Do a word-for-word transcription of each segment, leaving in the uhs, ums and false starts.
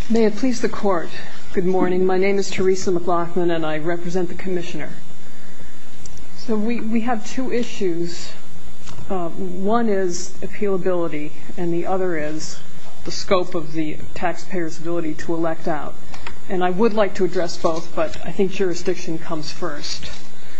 May it please the Court. Good morning. My name is Teresa McLaughlin, and I represent the Commissioner. So we, we have two issues. Uh, one is appealability, and the other is the scope of the taxpayer's ability to elect out. And I would like to address both, but I think jurisdiction comes first.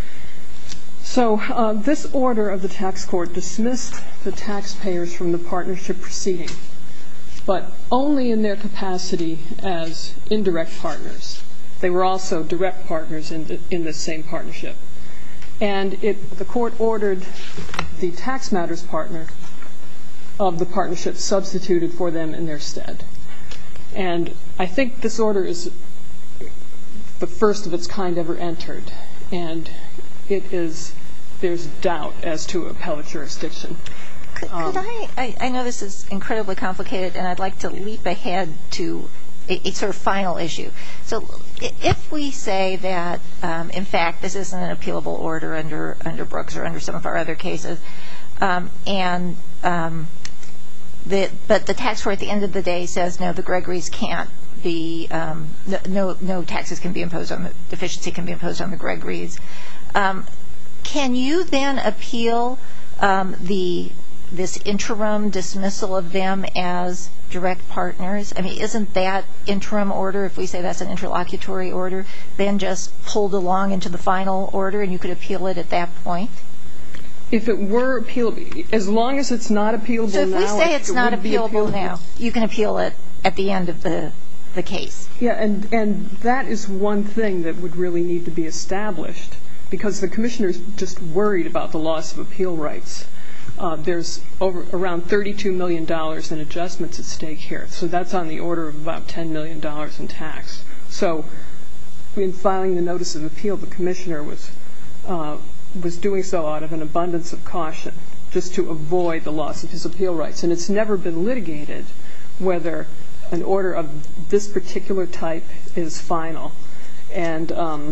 So uh, this order of the tax court dismissed the taxpayers from the partnership proceeding, but only in their capacity as indirect partners. They were also direct partners in, the, in this same partnership. And it, the court ordered the tax matters partner of the partnership substituted for them in their stead. And I think this order is the first of its kind ever entered, and it is, there's doubt as to appellate jurisdiction. Could, could I, I, I know this is incredibly complicated, and I'd like to leap ahead to a, a sort of final issue. So if we say that, um, in fact, this isn't an appealable order under, under Brooks or under some of our other cases, um, and um, the, but the tax court at the end of the day says, no, the Gregories can't be, um, no, no taxes can be imposed on the, deficiency can be imposed on the Gregories. Um, can you then appeal um, the this interim dismissal of them as direct partners? I mean, isn't that interim order, if we say that's an interlocutory order, then just pulled along into the final order and you could appeal it at that point? If it were appealable, as long as it's not appealable now. So if we say it's not appealable now, you can appeal it at the end of the, the case. Yeah, and, and that is one thing that would really need to be established, because the commissioner is just worried about the loss of appeal rights. Uh, there's over around thirty-two million dollars in adjustments at stake here, so that's on the order of about ten million dollars in tax. So in filing the notice of appeal, the commissioner was uh, was doing so out of an abundance of caution, just to avoid the loss of his appeal rights. And it's never been litigated whether an order of this particular type is final. And um,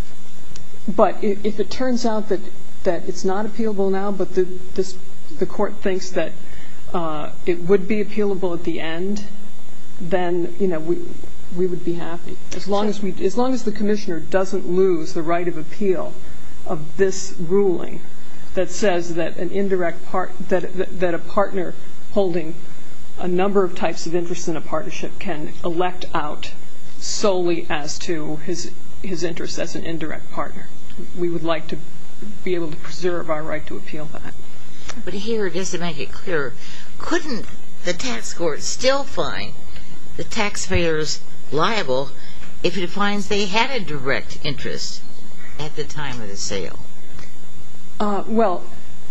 but if, if it turns out that that it's not appealable now, but the, this, the court thinks that uh, it would be appealable at the end, then you know we we would be happy as long as we as long as the commissioner doesn't lose the right of appeal of this ruling that says that an indirect part that that, that a partner holding a number of types of interests in a partnership can elect out solely as to his his interests as an indirect partner. We would like to be able to preserve our right to appeal that. But here, just to make it clear, couldn't the tax court still find the taxpayers liable if it finds they had a direct interest at the time of the sale? Uh, well,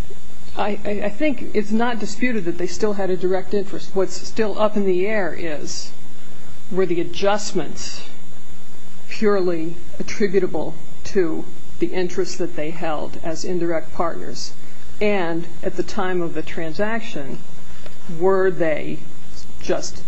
I, I, I think it's not disputed that they still had a direct interest. What's still up in the air is, were the adjustments purely attributable to the interests that they held as indirect partners, and at the time of the transaction, were they just,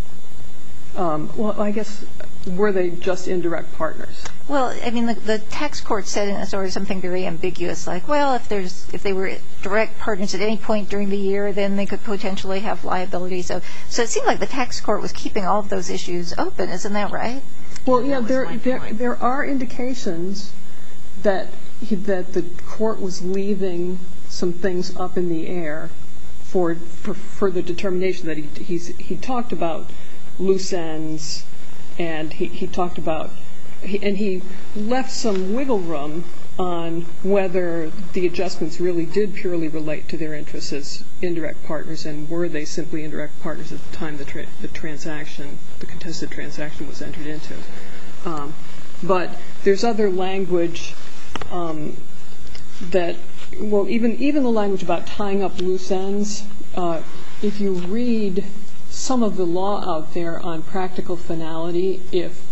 um, well, I guess, were they just indirect partners? Well, I mean, the, the tax court said in this order something very ambiguous, like, well, if there's if they were direct partners at any point during the year, then they could potentially have liability. So, so it seemed like the tax court was keeping all of those issues open. Isn't that right? Well, yeah, there there there are indications that he, that the court was leaving some things up in the air for for, for the determination that he he's, he talked about loose ends, and he, he talked about he, and he left some wiggle room on whether the adjustments really did purely relate to their interests as indirect partners, and were they simply indirect partners at the time the tra- the transaction the contested transaction was entered into. Um, but there's other language um, that, well, even even the language about tying up loose ends, uh, if you read some of the law out there on practical finality, if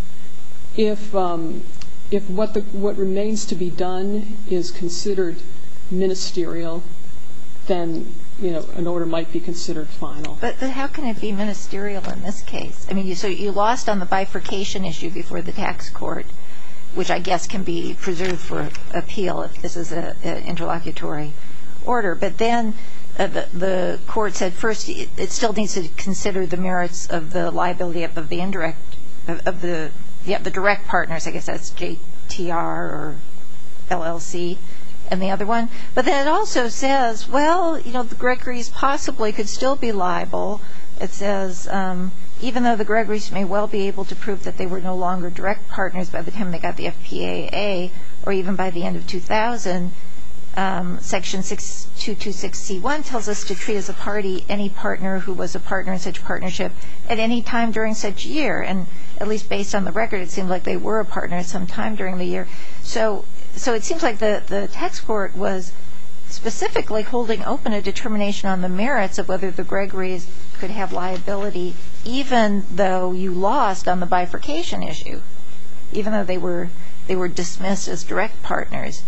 if um, if what the what remains to be done is considered ministerial, then you know an order might be considered final. But, but how can it be ministerial in this case? I mean, you, so you lost on the bifurcation issue before the tax court, which I guess can be preserved for appeal if this is an interlocutory order. But then uh, the, the court said first it, it still needs to consider the merits of the liability of, of the indirect of, of the yeah the direct partners. I guess that's J T R or L L C, and the other one. But then it also says, well, you know, the Gregory's possibly could still be liable. It says, um, even though the Gregory's may well be able to prove that they were no longer direct partners by the time they got the F P A A, or even by the end of two thousand, um, Section six two two six C one tells us to treat as a party any partner who was a partner in such partnership at any time during such year. And at least based on the record, it seemed like they were a partner at some time during the year. So, so it seems like the, the tax court was specifically holding open a determination on the merits of whether the Gregory's could have liability, even though you lost on the bifurcation issue, even though they were they were dismissed as direct partners.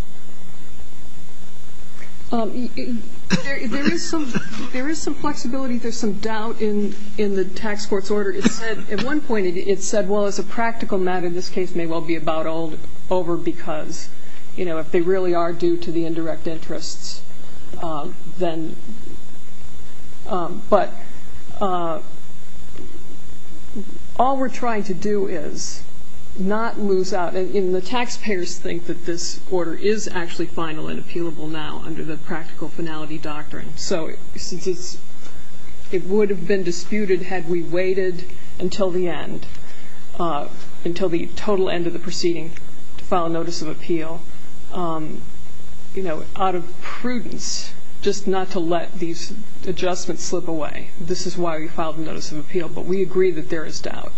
Um, there, there is some there is some flexibility. There's some doubt in in the tax court's order. It said at one point it, it said, well, as a practical matter, this case may well be about old, over because, you know, if they really are due to the indirect interests, uh, then. Um, but uh, all we're trying to do is not lose out, and, and the taxpayers think that this order is actually final and appealable now under the practical finality doctrine. So since it's, it would have been disputed had we waited until the end, uh, until the total end of the proceeding to file a notice of appeal, um, you know, out of prudence, just not to let these adjustments slip away. This is why we filed a notice of appeal, but we agree that there is doubt.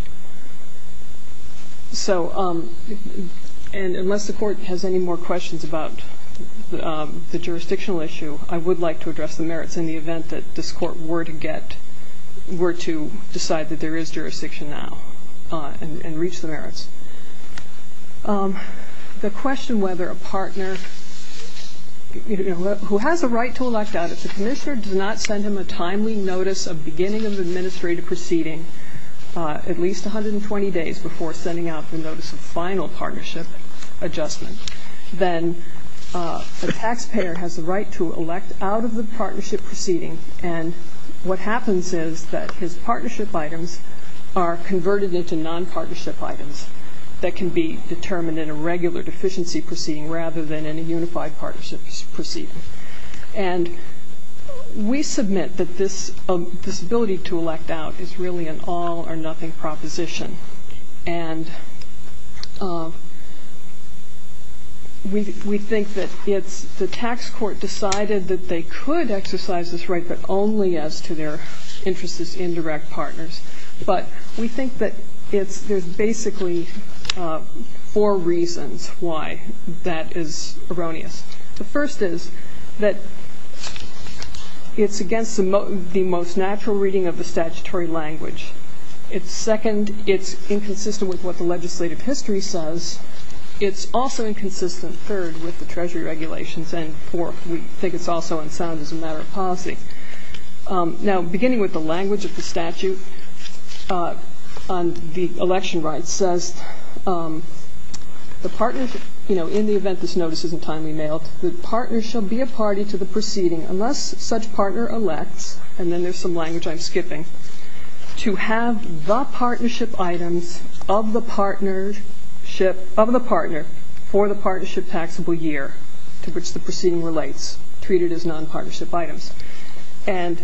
So, um, and unless the court has any more questions about the, um, the jurisdictional issue, I would like to address the merits in the event that this court were to get, were to decide that there is jurisdiction now uh, and, and reach the merits. Um, the question whether a partner, you know, who has a right to elect out, if the commissioner does not send him a timely notice of beginning of administrative proceeding, Uh, at least one hundred twenty days before sending out the notice of final partnership adjustment, then uh, the taxpayer has the right to elect out of the partnership proceeding. And what happens is that his partnership items are converted into non-partnership items that can be determined in a regular deficiency proceeding rather than in a unified partnership proceeding. And we submit that this, um, this ability to elect out is really an all or nothing proposition. And uh, we, we think that it's, the tax court decided that they could exercise this right, but only as to their interests as indirect partners. But we think that it's, there's basically uh, four reasons why that is erroneous. The first is that it's against the, mo the most natural reading of the statutory language. It's second, it's inconsistent with what the legislative history says. It's also inconsistent, third, with the Treasury regulations, and fourth, we think it's also unsound as a matter of policy. Um, now, beginning with the language of the statute uh, on the election rights says um, the partners, you know, in the event this notice isn't timely mailed, the partner shall be a party to the proceeding unless such partner elects, and then there's some language I'm skipping, to have the partnership items of the partnership, of the partner for the partnership taxable year to which the proceeding relates, treated as non-partnership items. And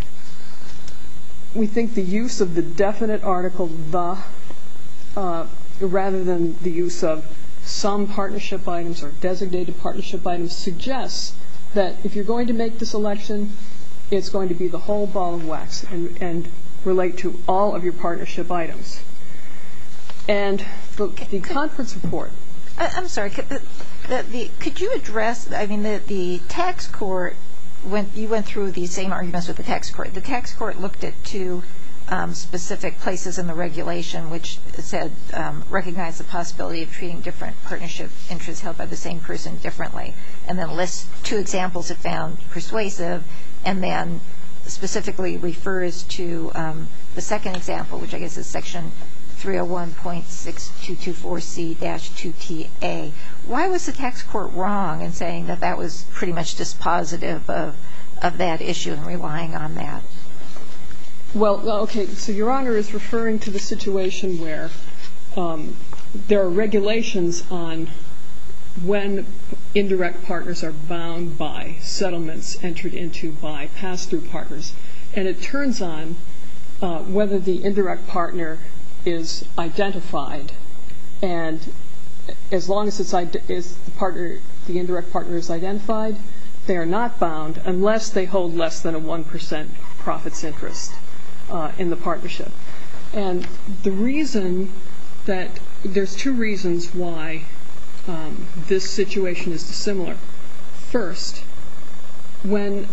we think the use of the definite article the, uh, rather than the use of some partnership items or designated partnership items suggests that if you're going to make this election, it's going to be the whole ball of wax and, and relate to all of your partnership items. And the, the conference report. I, I'm sorry. Could, the, the, the, could you address? I mean, the, the tax court. When you went through these same arguments with the tax court, the tax court looked at two Um, specific places in the regulation which said um, recognize the possibility of treating different partnership interests held by the same person differently, and then lists two examples it found persuasive, and then specifically refers to um, the second example, which I guess is section three oh one point six two two four C dash two T A. Why was the tax court wrong in saying that that was pretty much dispositive of, of that issue and relying on that? Well, okay, so Your Honor is referring to the situation where um, there are regulations on when indirect partners are bound by settlements entered into by pass-through partners. And it turns on uh, whether the indirect partner is identified. And as long as it's is the partner, the indirect partner is identified, they are not bound unless they hold less than a one percent profits interest uh, in the partnership. And the reason that there's two reasons why um, this situation is dissimilar. First, when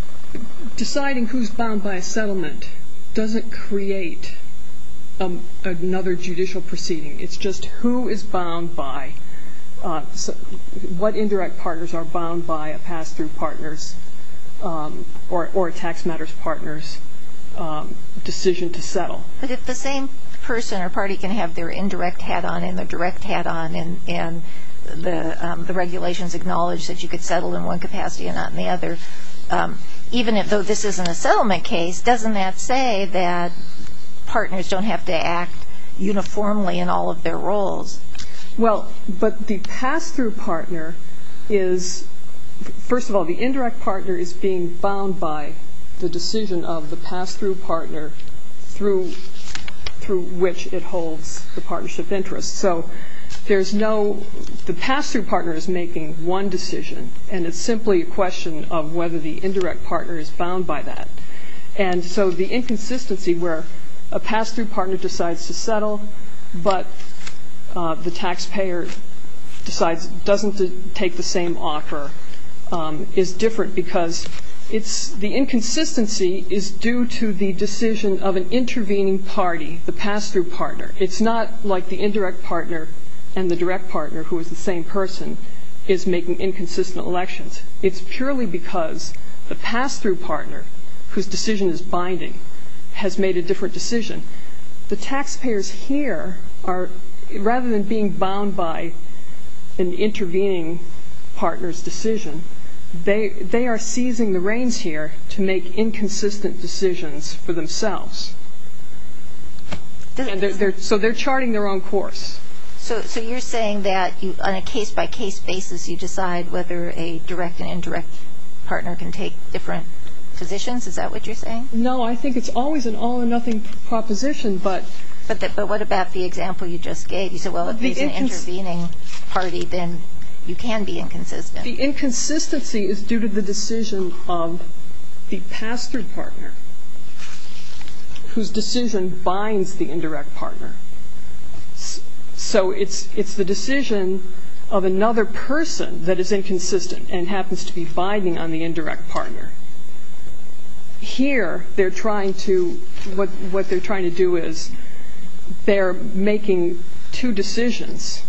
deciding who's bound by a settlement doesn't create um, another judicial proceeding. It's just who is bound by, uh, so what indirect partners are bound by a pass-through partner's um, or, or a tax matters partner's um, decision to settle. But if the same person or party can have their indirect hat on and their direct hat on, and, and the um, the regulations acknowledge that you could settle in one capacity and not in the other, um, even if though this isn't a settlement case, doesn't that say that partners don't have to act uniformly in all of their roles? Well, but the pass-through partner is, first of all, the indirect partner is being bound by the decision of the pass-through partner through through which it holds the partnership interest. So there's no, the pass-through partner is making one decision, and it's simply a question of whether the indirect partner is bound by that. And so the inconsistency where a pass-through partner decides to settle, but uh, the taxpayer decides doesn't to take the same offer um, is different, because it's the inconsistency is due to the decision of an intervening party, the pass-through partner. It's not like the indirect partner and the direct partner, who is the same person, is making inconsistent elections. It's purely because the pass-through partner, whose decision is binding, has made a different decision. The taxpayers here are, rather than being bound by an intervening partner's decision, they they are seizing the reins here to make inconsistent decisions for themselves. And they're, they're, so they're charting their own course. So, so you're saying that you, on a case-by-case basis, you decide whether a direct and indirect partner can take different positions? Is that what you're saying? No, I think it's always an all-or-nothing proposition, but... But, the, but what about the example you just gave? You said, well, if there's an intervening party, then you can be inconsistent. The inconsistency is due to the decision of the pass-through partner, whose decision binds the indirect partner. So it's it's the decision of another person that is inconsistent and happens to be binding on the indirect partner. Here, they're trying to, what what they're trying to do is they're making two decisions.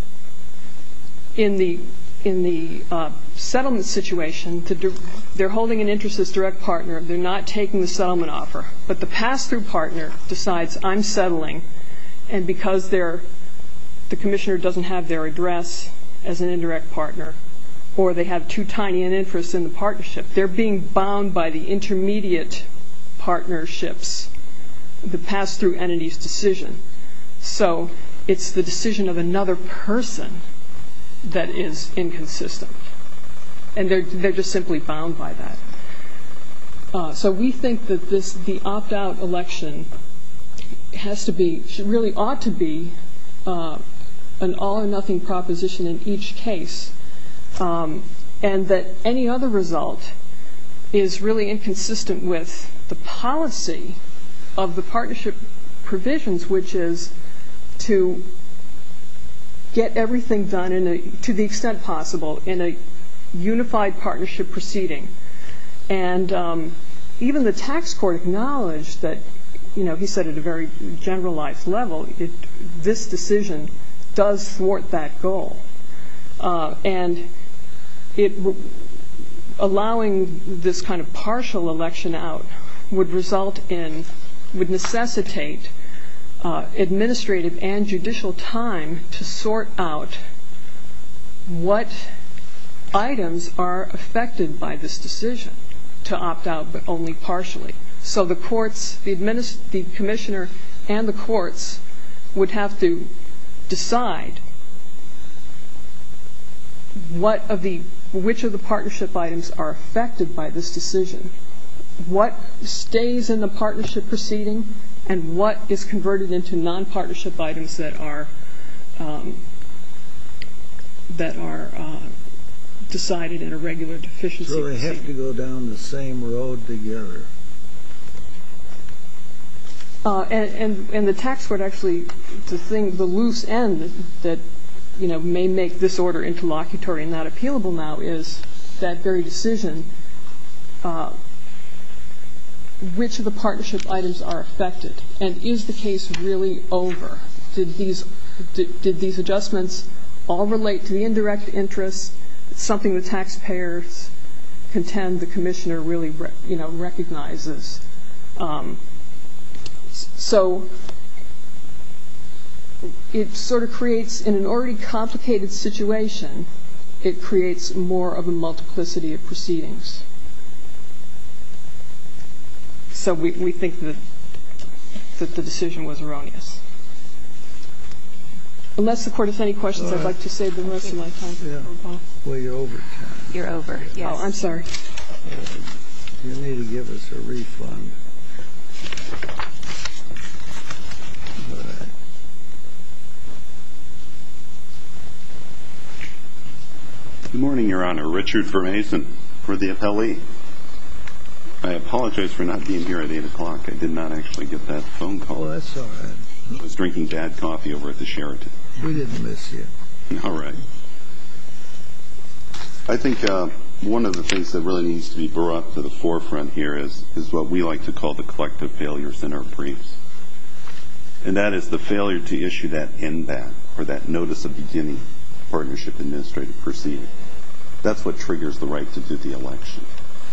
In the in the uh, settlement situation, to they're holding an interest as direct partner. They're not taking the settlement offer. But the pass-through partner decides, I'm settling, and because they're the commissioner doesn't have their address as an indirect partner, or they have too tiny an interest in the partnership, they're being bound by the intermediate partnerships, the pass-through entity's decision. So it's the decision of another person that is inconsistent, and they're they're just simply bound by that. Uh, so we think that this the opt-out election has to be should really ought to be uh, an all-or-nothing proposition in each case, um, and that any other result is really inconsistent with the policy of the partnership provisions, which is to get everything done in a, to the extent possible in a unified partnership proceeding. And um, even the tax court acknowledged that, you know, he said at a very generalized level, it, this decision does thwart that goal. Uh, and it allowing this kind of partial election out would result in, would necessitate Uh, administrative and judicial time to sort out what items are affected by this decision to opt out, but only partially. So the courts, the, administ- the commissioner and the courts would have to decide what of the, which of the partnership items are affected by this decision, what stays in the partnership proceeding, and what is converted into non-partnership items that are um, that are uh, decided in a regular deficiency So they proceeding. have to go down the same road together. Uh, and, and, and the tax court actually, the thing, the loose end that, that, you know, may make this order interlocutory and not appealable now is that very decision, uh, which of the partnership items are affected, and is the case really over? Did these, did, did these adjustments all relate to the indirect interest, something the taxpayers contend the commissioner really, re, you know, recognizes? Um, So it sort of creates, in an already complicated situation, it creates more of a multiplicity of proceedings. So we, we think that, that the decision was erroneous. Unless the Court has any questions, All right. I'd like to save the rest of my time. Yeah. for- Well, you're over time. You're over, yes. Oh, I'm sorry. You need to give us a refund. All right. Good morning, Your Honor. Richard Vermason for the appellee. I apologize for not being here at eight o'clock. I did not actually get that phone Oh, call. that's all right. I was drinking bad coffee over at the Sheraton. We didn't miss you. All right. I think uh, one of the things that really needs to be brought to the forefront here is, is what we like to call the collective failures in our briefs. And that is the failure to issue that N B A T, or that Notice of Beginning Partnership Administrative Proceeding. That's what triggers the right to do the election.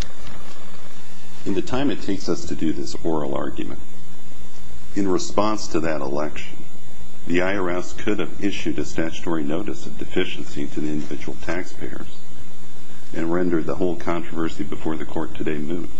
In the time it takes us to do this oral argument, in response to that election, the I R S could have issued a statutory notice of deficiency to the individual taxpayers and rendered the whole controversy before the court today moot.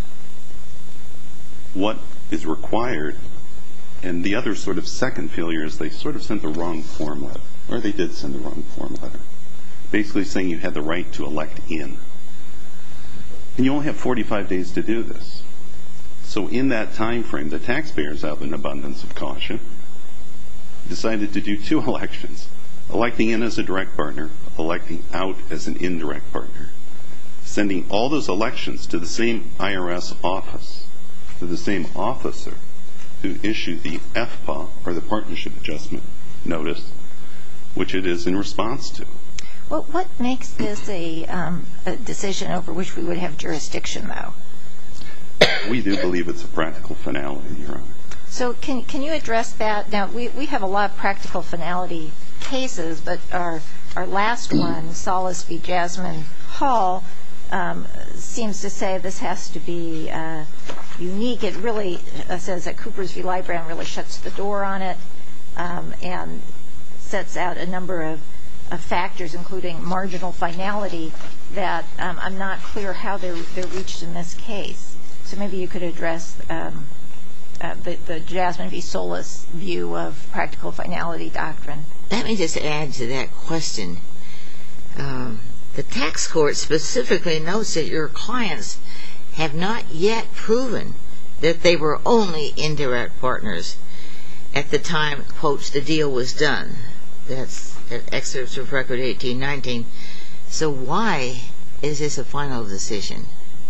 What is required, and the other sort of second failure is they sort of sent the wrong form letter, or they did send the wrong form letter, basically saying you had the right to elect in. And you only have forty-five days to do this. So in that time frame, the taxpayers, out of an abundance of caution, decided to do two elections, electing in as a direct partner, electing out as an indirect partner, sending all those elections to the same I R S office, to the same officer who issued the F P A, or the Partnership Adjustment Notice, which it is in response to. Well, what makes this a, um, a decision over which we would have jurisdiction, though? We do believe it's a practical finality, Your Honor. So can can you address that? Now, we, we have a lot of practical finality cases, but our our last one, Solis v. Jasmine Hall, um, seems to say this has to be uh, unique. It really uh, says that Coopers v. Lybrand really shuts the door on it um, and sets out a number of, of factors, including marginal finality, that um, I'm not clear how they're, they're reached in this case. So maybe you could address um, uh, the, the Jasmine v. Solis view of practical finality doctrine. Let me just add to that question. Um, the tax court specifically notes that your clients have not yet proven that they were only indirect partners at the time, quotes, the deal was done. That's at excerpts of Record eighteen nineteen. So why is this a final decision?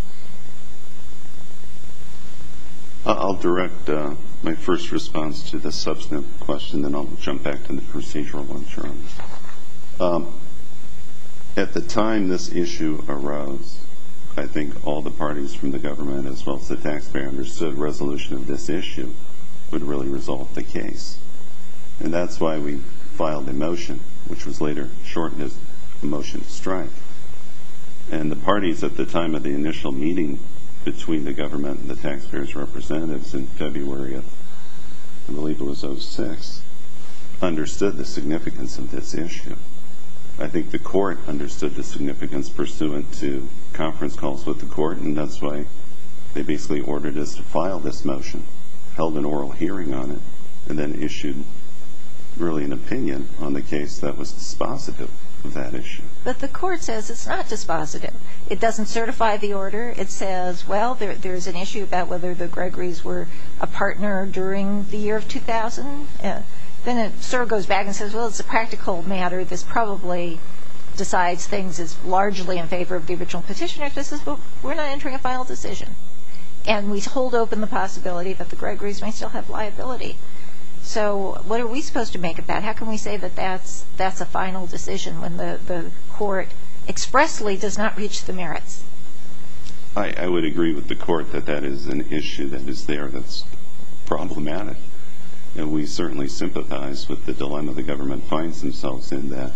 I'll direct uh, my first response to the substantive question, then I'll jump back to the procedural one, Your Honor. Um, at the time this issue arose, I think all the parties from the government as well as the taxpayer understood resolution of this issue would really resolve the case. And that's why we filed a motion, which was later shortened as a motion to strike. And the parties at the time of the initial meeting between the government and the taxpayers' representatives in February of, I believe it was oh six, understood the significance of this issue. I think the court understood the significance pursuant to conference calls with the court, and that's why they basically ordered us to file this motion, held an oral hearing on it, and then issued really an opinion on the case that was dispositive of that issue. But the court says it's not dispositive. It doesn't certify the order. It says, well, there, there's an issue about whether the Gregories were a partner during the year of two thousand. Uh, then it sort of goes back and says, well, it's a practical matter. This probably decides things as largely in favor of the original petitioner. This is, well, we're not entering a final decision. And we hold open the possibility that the Gregories may still have liability. So what are we supposed to make of that? How can we say that that's, that's a final decision when the, the court expressly does not reach the merits? I, I would agree with the court that that is an issue that is there that's problematic. And we certainly sympathize with the dilemma the government finds themselves in, that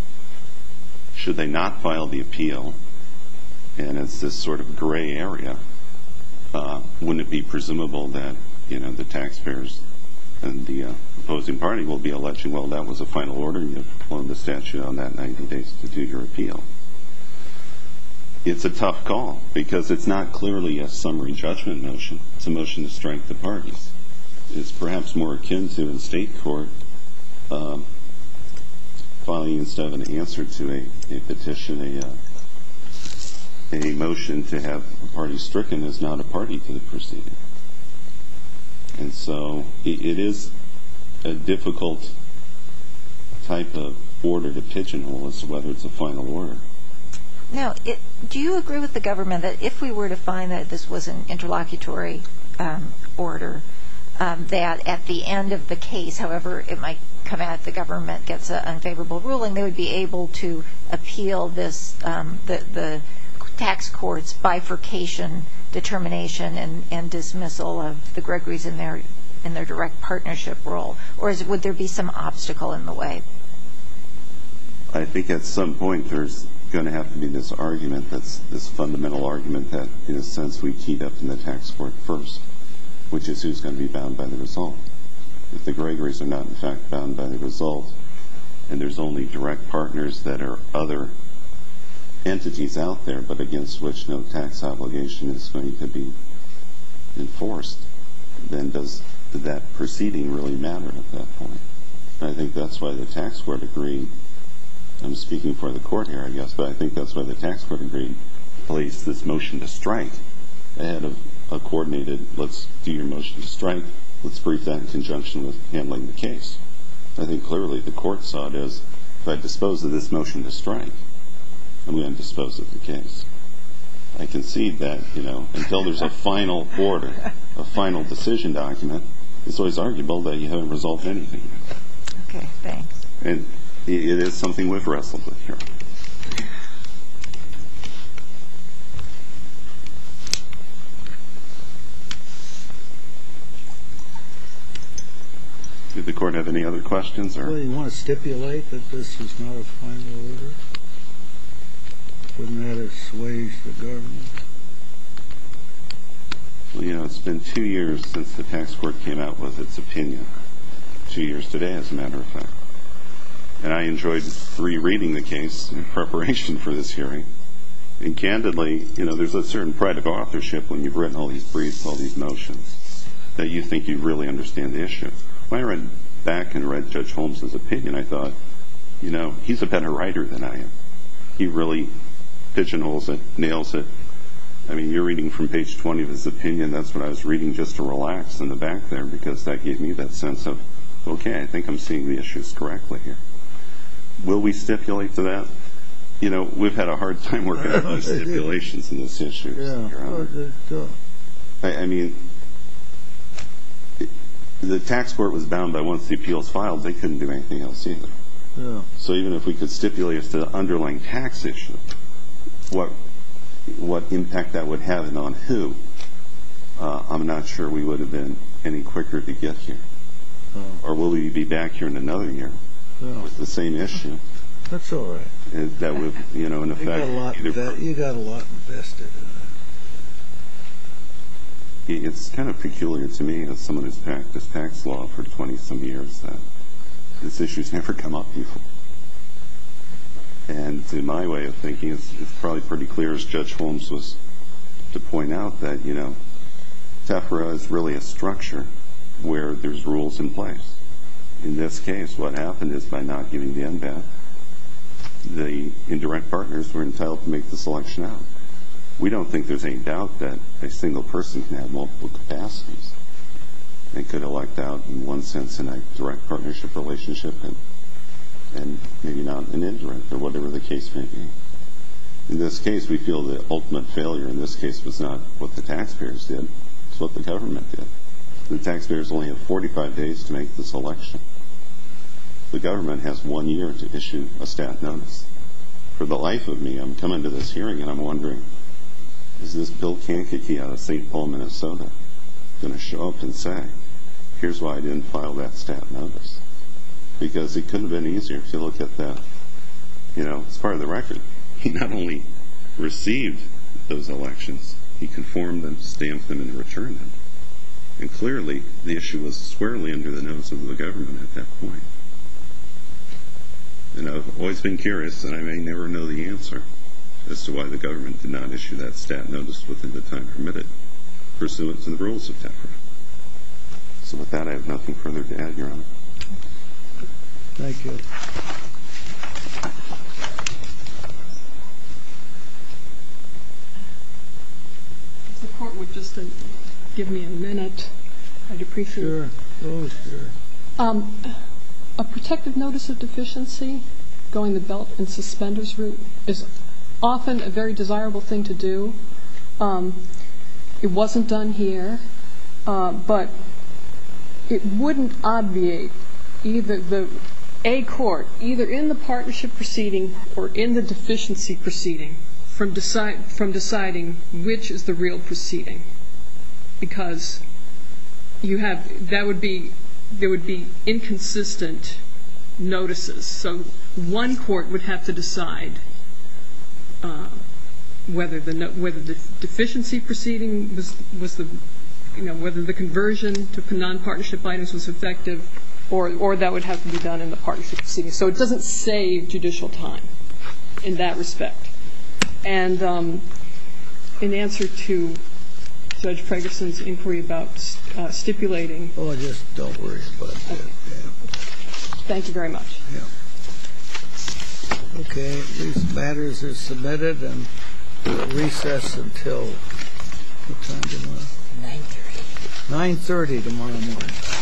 should they not file the appeal, and it's this sort of gray area, uh, wouldn't it be presumable that, you know, the taxpayers and the uh, opposing party will be alleging, well, that was a final order and you've flown the statute on that ninety days to do your appeal. It's a tough call because it's not clearly a summary judgment motion. It's a motion to strike the parties. It's perhaps more akin to in state court um, filing instead of an answer to a, a petition, a, uh, a motion to have a party stricken as not a party to the proceeding. And so it, it is a difficult type of order to pigeonhole as to whether it's a final order. Now, it, do you agree with the government that if we were to find that this was an interlocutory um, order, um, that at the end of the case, however it might come out, if the government gets an unfavorable ruling, they would be able to appeal this, um, the, the tax court's bifurcation determination and, and dismissal of the Gregories in their in their direct partnership role? Or is, would there be some obstacle in the way? I think at some point there's going to have to be this argument, that's this fundamental argument that, in a sense, we teed up in the tax court first, which is who's going to be bound by the result. If the Gregories are not, in fact, bound by the result, and there's only direct partners that are other entities out there, but against which no tax obligation is going to be enforced, then does that proceeding really matter at that point? And I think that's why the tax court agreed. I'm speaking for the court here, I guess, but I think that's why the tax court agreed to place this motion to strike ahead of a coordinated, let's do your motion to strike, let's brief that in conjunction with handling the case. I think clearly the court saw it as, if I dispose of this motion to strike, I'm going to dispose of the case. I concede that, you know, until there's a final order, a final decision document, it's always arguable that you haven't resolved anything. Okay, thanks. And it is something we've wrestled with here. Did the court have any other questions? Or? Well, you want to stipulate that this is not a final order? Wouldn't that assuage the government? Well, you know, it's been two years since the tax court came out with its opinion. Two years today, as a matter of fact. And I enjoyed rereading the case in preparation for this hearing. And candidly, you know, there's a certain pride of authorship when you've written all these briefs, all these motions, that you think you really understand the issue. When I read back and read Judge Holmes's opinion, I thought, you know, he's a better writer than I am. He really pigeonholes it, nails it. I mean, you're reading from page twenty of his opinion. That's what I was reading just to relax in the back there, because that gave me that sense of, okay, I think I'm seeing the issues correctly here. Will we stipulate to that? You know, we've had a hard time working out those stipulations in this issue. Yeah. I, I mean, it, the tax court was bound by once the appeals filed, they couldn't do anything else either. Yeah. So even if we could stipulate as to the underlying tax issue, what what impact that would have and on who, uh, I'm not sure we would have been any quicker to get here. Oh. Or will we be back here in another year Yeah. with the same issue? That's all right. And that would, you know, in You effect, got a lot. either- Inve- you got a lot invested in it. it's kind of peculiar to me as someone who's practiced tax law for twenty some years that this issue's never come up before. And to my way of thinking, it's, it's probably pretty clear, as Judge Holmes was to point out, that, you know, TEFRA is really a structure where there's rules in place. In this case, what happened is by not giving the N B A T, the indirect partners were entitled to make the selection out. We don't think there's any doubt that a single person can have multiple capacities. They could elect out, in one sense, in a direct partnership relationship and, and maybe not an indirect, or whatever the case may be. In this case, we feel the ultimate failure in this case was not what the taxpayers did, it's what the government did. The taxpayers only have forty-five days to make this election. The government has one year to issue a stat notice. For the life of me, I'm coming to this hearing and I'm wondering, is this Bill Kankakee out of Saint Paul, Minnesota, going to show up and say, here's why I didn't file that stat notice? Because it couldn't have been easier if you look at that. You know, it's part of the record. He not only received those elections, he conformed them, stamped them, and returned them. And clearly, the issue was squarely under the nose of the government at that point. And I've always been curious, and I may never know the answer, as to why the government did not issue that stat notice within the time permitted, pursuant to the rules of TEFRA. So with that, I have nothing further to add, Your Honor. Thank you. If the court would just uh, give me a minute, I'd appreciate it. Sure. Oh, sure. Um, a protective notice of deficiency, going the belt and suspenders route, is often a very desirable thing to do. Um, it wasn't done here, uh, but it wouldn't obviate either the a court, either in the partnership proceeding or in the deficiency proceeding, from decide from deciding which is the real proceeding, because you have that would be there would be inconsistent notices. So one court would have to decide uh, whether the no, whether the deficiency proceeding was was the you know whether the conversion to non-partnership items was effective, or or that would have to be done in the partnership proceeding. So it doesn't save judicial time in that respect. And um, in answer to Judge Pregerson's inquiry about uh, stipulating. Oh, just don't worry about that. Okay. Yeah. Thank you very much. Yeah. Okay, these matters are submitted, and we'll recess until what time tomorrow? nine thirty. nine thirty tomorrow morning.